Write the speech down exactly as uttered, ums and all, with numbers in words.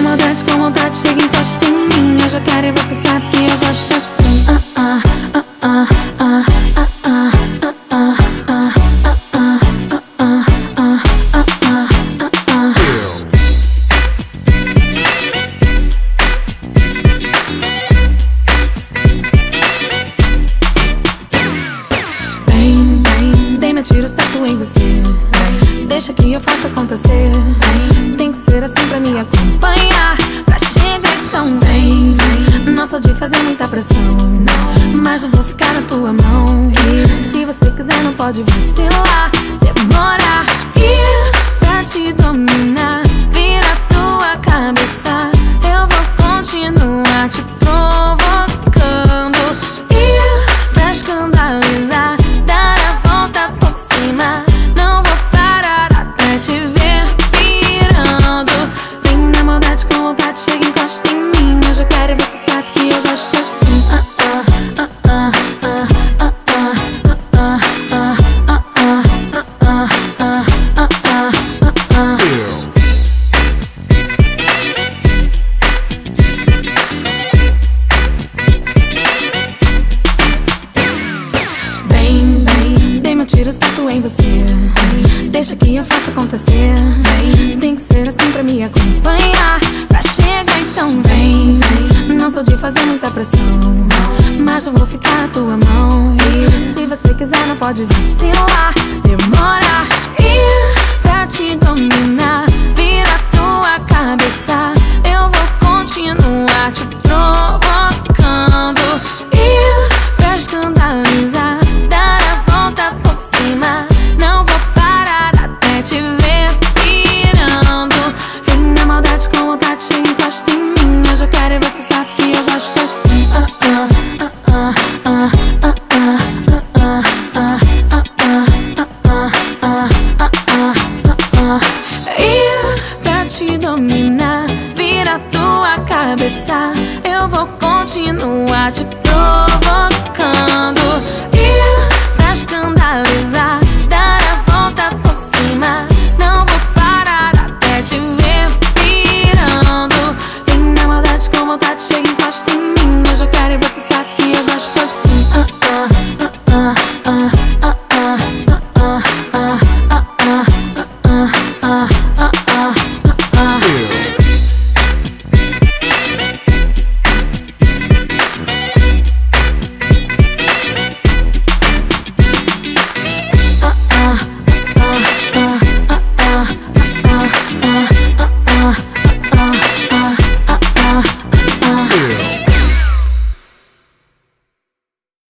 maldade com vontade, chega e encosta em mim. Eu já quero e você sabe que eu gosto assim. Ah, ah, ah, ah, ah, ah, ah, ah, ah, ah, ah, ah, ah, ah, ah, ah. Vem, vem, vem, me atiro certo em você. Deixa que eu faça acontecer. Vem, tem que ser assim pra me acompanhar, pra chegar então. Vem, vem, não sou de fazer muita pressão, mas eu vou ficar na tua mão. E se você quiser não pode vacilar, demora. E pra te dominar, vira tua cabeça, eu vou continuar te provocando. E pra escandalizar, dar a volta por cima, não vou parar até te ver pirando. Vem na maldade com vontade, chega e encosta em mim. Eu já quero e você sabe que eu gosto assim. Ah, ah, ah, ah, ah, ah, ah, ah, ah, ah, ah, ah, ah, ah, ah. Bem, bem, bem, meu tiro certo em você. Deixa que eu faça acontecer. Vem, tem que ser assim pra me acompanhar, pra chegar então. Vem, vem, não sou de fazer muita pressão, mas eu vou ficar na tua mão. E se você quiser não pode vacilar, demora.